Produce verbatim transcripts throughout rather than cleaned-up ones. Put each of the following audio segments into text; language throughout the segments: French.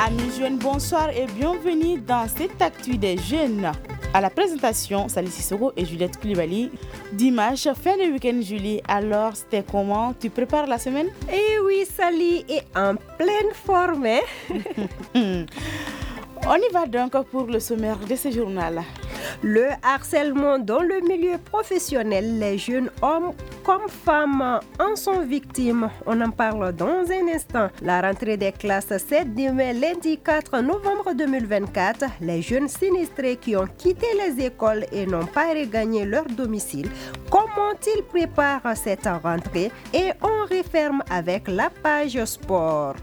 Amis jeunes, bonsoir et bienvenue dans cette actu des jeunes. À la présentation, Sali Sissoko et Juliette Koulibaly. Dimanche, fin de week-end, Julie. Alors, c'était comment? Tu prépares la semaine? Eh oui, Sali est en pleine forme. Hein? On y va donc pour le sommaire de ce journal. Le harcèlement dans le milieu professionnel, les jeunes hommes comme femmes en sont victimes. On en parle dans un instant. La rentrée des classes sept mai, lundi quatre novembre deux mille vingt-quatre. Les jeunes sinistrés qui ont quitté les écoles et n'ont pas regagné leur domicile. Comment ils préparent cette rentrée? Et on referme avec la page sport.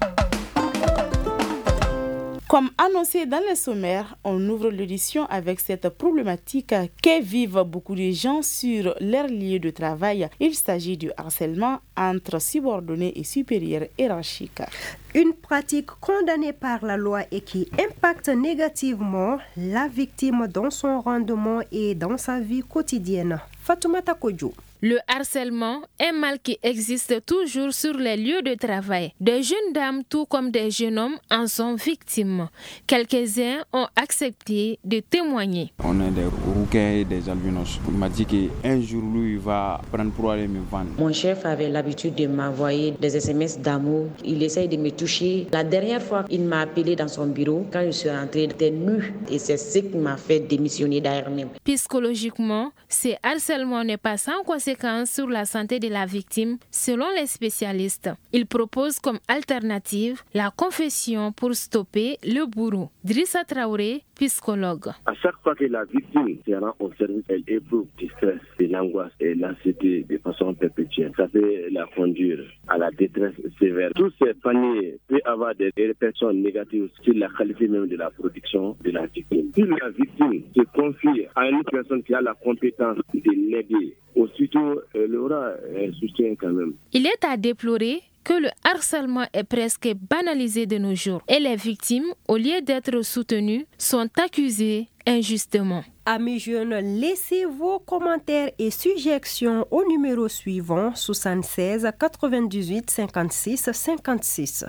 Comme annoncé dans le sommaire, on ouvre l'édition avec cette problématique que vivent beaucoup de gens sur leur lieu de travail. Il s'agit du harcèlement entre subordonnés et supérieurs hiérarchiques. Une pratique condamnée par la loi et qui impacte négativement la victime dans son rendement et dans sa vie quotidienne. Fatoumata Kodjo. Le harcèlement est un mal qui existe toujours sur les lieux de travail. Des jeunes dames, tout comme des jeunes hommes, en sont victimes. Quelques-uns ont accepté de témoigner. On est des rouquins et des albinos. Il m'a dit qu'un jour, lui, il va prendre pour aller me vendre. Mon chef avait l'habitude de m'envoyer des S M S d'amour. Il essaye de me toucher. La dernière fois, il m'a appelé dans son bureau. Quand je suis rentrée, il était nu. Et c'est ce qui m'a fait démissionner d'Airnem. Psychologiquement, ce harcèlement n'est pas sans conséquence sur la santé de la victime, selon les spécialistes. Ils proposent comme alternative la confession pour stopper le bourreau. Drissa Traoré, psychologue. À chaque fois que la victime se rend au service, elle éprouve du stress, de l'angoisse et l'anxiété de façon perpétuelle. Ça peut la conduire à la détresse sévère. Tous ces paniers peuvent avoir des répercussions négatives sur la qualité même de la production de la victime. Si la victime se confie à une personne qui a la compétence de l'aider, aussitôt elle aura un soutien quand même. Il est à déplorer que le harcèlement est presque banalisé de nos jours et les victimes, au lieu d'être soutenues, sont accusées injustement. Amis jeunes, laissez vos commentaires et suggestions au numéro suivant soixante-seize quatre-vingt-dix-huit cinquante-six cinquante-six.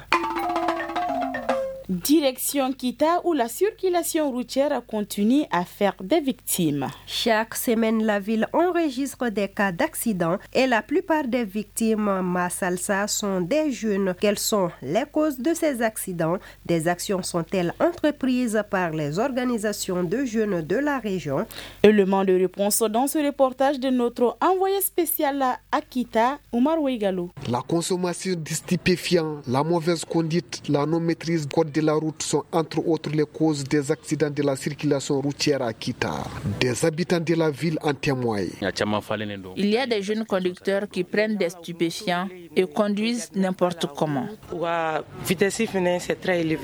Direction Kita où la circulation routière continue à faire des victimes. Chaque semaine, la ville enregistre des cas d'accidents et la plupart des victimes Massalsa sont des jeunes. Quelles sont les causes de ces accidents? Des actions sont-elles entreprises par les organisations de jeunes de la région? Élément de réponse dans ce reportage de notre envoyé spécial à Kita, Oumar Oueigalo. La consommation de stupéfiants, la mauvaise conduite, la non-maîtrise du code de la route sont entre autres les causes des accidents de la circulation routière à Kita. Des habitants de la ville en témoignent. Il y a des jeunes conducteurs qui prennent des stupéfiants et conduisent n'importe comment. C'est très élevé.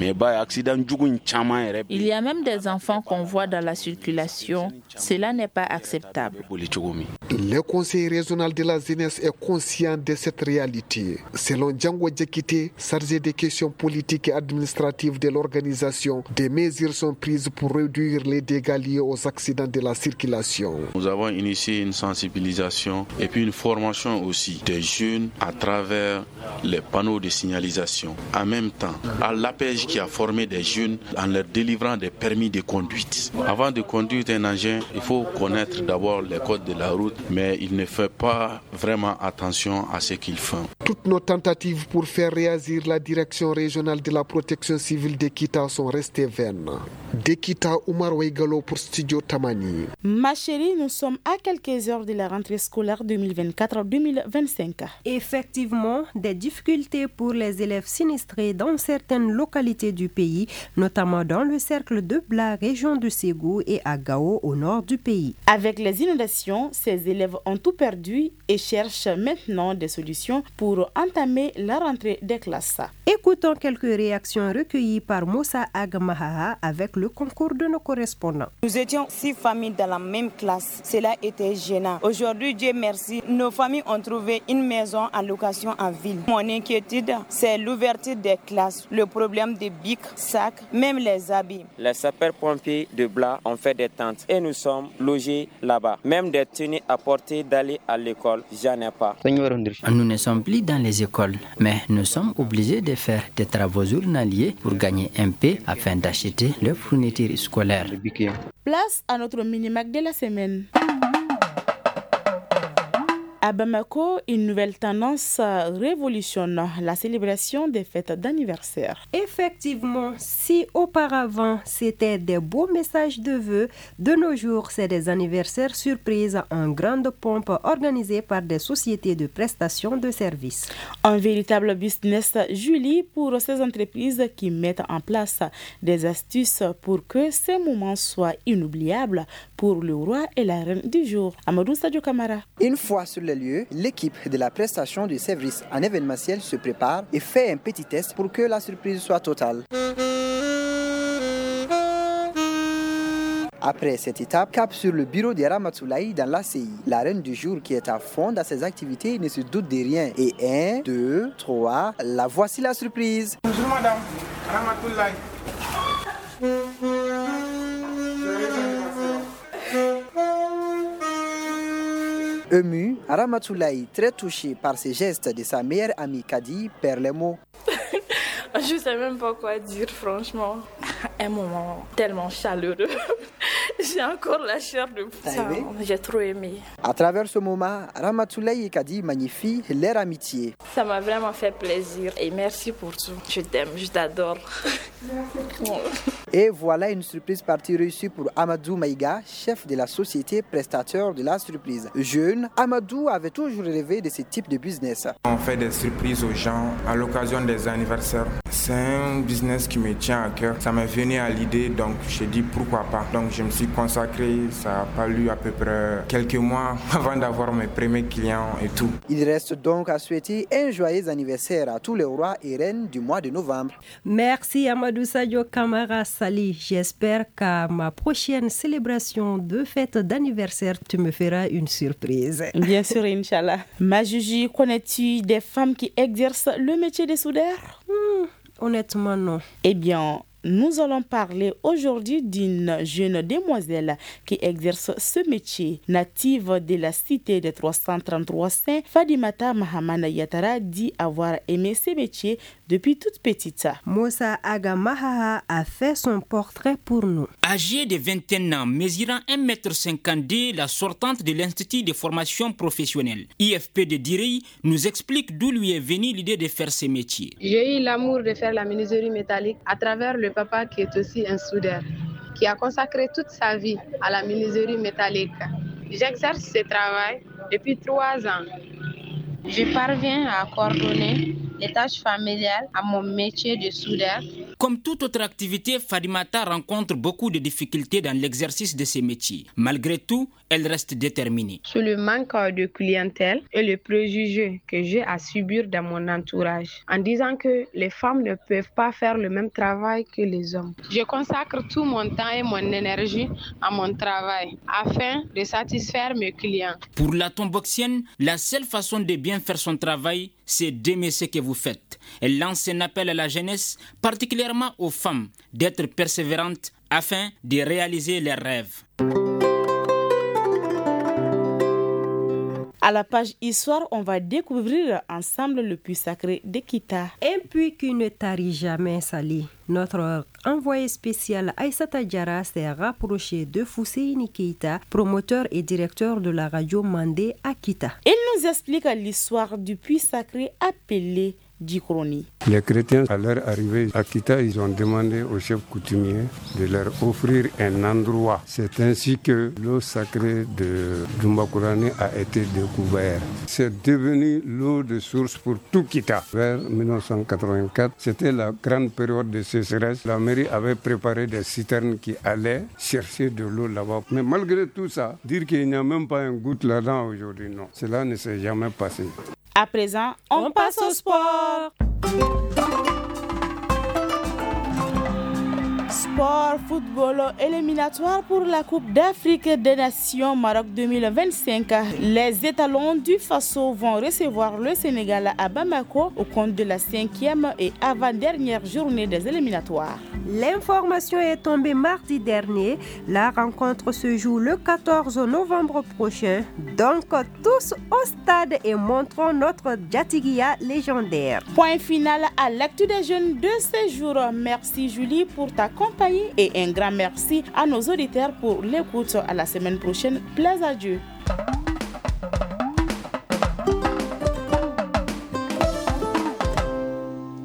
Il y a même des enfants qu'on voit dans la circulation. Cela n'est pas acceptable. Le conseil régional de la jeunesse est conscient de cette réalité. Selon Django Djekite, chargé des questions politiques et administratives de l'organisation, des mesures sont prises pour réduire les dégâts liés aux accidents de la circulation. Nous avons initié une sensibilisation et puis une formation aussi des jeunes à travers les panneaux de signalisation. En même temps, à l'A P E J qui a formé des jeunes en leur délivrant des permis de conduite. Avant de conduire un engin, il faut connaître d'abord les codes de la route, mais il ne fait pas vraiment attention à ce qu'ils font. Toutes nos tentatives pour faire réagir la direction régionale de la protection civile de Kita sont restées vaines. De Kita, Oumar Oueigalo pour Studio Tamani. Ma chérie, nous sommes à quelques heures de la rentrée scolaire deux mille vingt-quatre deux mille vingt-cinq. Effectivement, des difficultés pour les élèves sinistrés dans certaines localités du pays, notamment dans le cercle de Bla, région de Ségou, et à Gao, au nord du pays. Avec les inondations, ces élèves ont tout perdu et cherchent maintenant des solutions pour entamer la rentrée des classes. Écoutons quelques réactions recueillies par Moussa Agmahaha avec le concours de nos correspondants. Nous étions six familles dans la même classe. Cela était gênant. Aujourd'hui, Dieu merci, nos familles ont trouvé une maison en location en ville. Mon inquiétude, c'est l'ouverture des classes, le problème des bics, sacs, même les habits. Les sapeurs-pompiers de Bla ont fait des tentes et nous sommes logés là-bas. Même des tenues à porter d'aller à l'école, j'en ai pas. Nous ne sommes plus dans les écoles, mais nous sommes obligés de faire des travaux journaliers pour gagner un peu afin d'acheter leurs fournitures scolaires. Place à notre mini-mac de la semaine. À Bamako, une nouvelle tendance révolutionne la célébration des fêtes d'anniversaire. Effectivement, si auparavant c'était des beaux messages de vœux, de nos jours c'est des anniversaires surprises en grande pompe organisés par des sociétés de prestation de services. Un véritable business, Julie, pour ces entreprises qui mettent en place des astuces pour que ces moments soient inoubliables pour le roi et la reine du jour. Amadou Sadio Kamara. Une fois sur le lieu, l'équipe de la prestation de services en événementiel se prépare et fait un petit test pour que la surprise soit totale. Après cette étape, cap sur le bureau de Ramatoulaye dans l'A C I. La reine du jour qui est à fond dans ses activités ne se doute de rien. Et un, deux, trois, la voici la surprise. Bonjour madame, Ramatoulaye. Ému, Ramatoulaye, très touchée par ces gestes de sa meilleure amie Kadi, perd les mots. Je ne sais même pas quoi dire, franchement. Un moment tellement chaleureux. J'ai encore la chair de poule. J'ai trop aimé. À travers ce moment, Ramatoulaye et Kadi magnifient leur amitié. Ça m'a vraiment fait plaisir et merci pour tout. Je t'aime, je t'adore. Et voilà une surprise partie réussie pour Amadou Maïga, chef de la société prestateur de la surprise. Jeune, Amadou avait toujours rêvé de ce type de business. On fait des surprises aux gens à l'occasion des anniversaires. C'est un business qui me tient à cœur. Ça m'est venu à l'idée, donc j'ai dit pourquoi pas. Donc je me suis consacré, ça a fallu à peu près quelques mois avant d'avoir mes premiers clients et tout. Il reste donc à souhaiter un joyeux anniversaire à tous les rois et reines du mois de novembre. Merci Amadou Sadio Kamara Sali. J'espère qu'à ma prochaine célébration de fête d'anniversaire, tu me feras une surprise. Bien sûr, Inch'Allah. Majuji, connais-tu des femmes qui exercent le métier de soudeur? hmm, Honnêtement, non. Eh bien, nous allons parler aujourd'hui d'une jeune demoiselle qui exerce ce métier. Native de la cité des trois cent trente-trois Saints, Fadimata Mahamana Yatara dit avoir aimé ce métier depuis toute petite. Moussa Aga Mahaha a fait son portrait pour nous. Âgée de vingt et un ans, mesurant un mètre cinquante-deux, la sortante de l'Institut de formation professionnelle, I F P de Direy, nous explique d'où lui est venue l'idée de faire ce métier. J'ai eu l'amour de faire la menuiserie métallique à travers le papa qui est aussi un soudeur, qui a consacré toute sa vie à la menuiserie métallique. J'exerce ce travail depuis trois ans. Je parviens à coordonner les tâches familiales à mon métier de soudeur. Comme toute autre activité, Fadimata rencontre beaucoup de difficultés dans l'exercice de ses métiers. Malgré tout, elle reste déterminée. Sur le manque de clientèle et le préjugé que j'ai à subir dans mon entourage, en disant que les femmes ne peuvent pas faire le même travail que les hommes. Je consacre tout mon temps et mon énergie à mon travail afin de satisfaire mes clients. Pour la tomboxienne, la seule façon de bien faire son travail, c'est d'aimer ce que vous faites. Elle lance un appel à la jeunesse, particulièrement aux femmes, d'être persévérantes afin de réaliser leurs rêves. À la page Histoire, on va découvrir ensemble le puits sacré de Kita. Un puits qui ne tarit jamais, Sali. Notre envoyé spécial Aïssata Diarra s'est rapproché de Fousseini Keita, promoteur et directeur de la radio Mandé à Kita. Il nous explique l'histoire du puits sacré appelé Djikroni. Les chrétiens, à leur arrivée à Kita, ils ont demandé au chef coutumier de leur offrir un endroit. C'est ainsi que l'eau sacrée de Dumbakurani a été découverte. C'est devenu l'eau de source pour tout Kita. Vers dix-neuf cent quatre-vingt-quatre, c'était la grande période de sécheresse. La mairie avait préparé des citernes qui allaient chercher de l'eau là-bas. Mais malgré tout ça, dire qu'il n'y a même pas un goutte là-dedans aujourd'hui, non. Cela ne s'est jamais passé. À présent, on, on passe au sport. Sport Sport football éliminatoire pour la Coupe d'Afrique des Nations Maroc deux mille vingt-cinq. Les étalons du Faso vont recevoir le Sénégal à Bamako au compte de la cinquième et avant-dernière journée des éliminatoires. L'information est tombée mardi dernier. La rencontre se joue le quatorze novembre prochain. Donc tous au stade et montrons notre Djatigia légendaire. Point final à l'actu des jeunes de ce jour. Merci Julie pour ta compagnie et un grand merci à nos auditeurs pour l'écoute. À la semaine prochaine. Plaise à Dieu.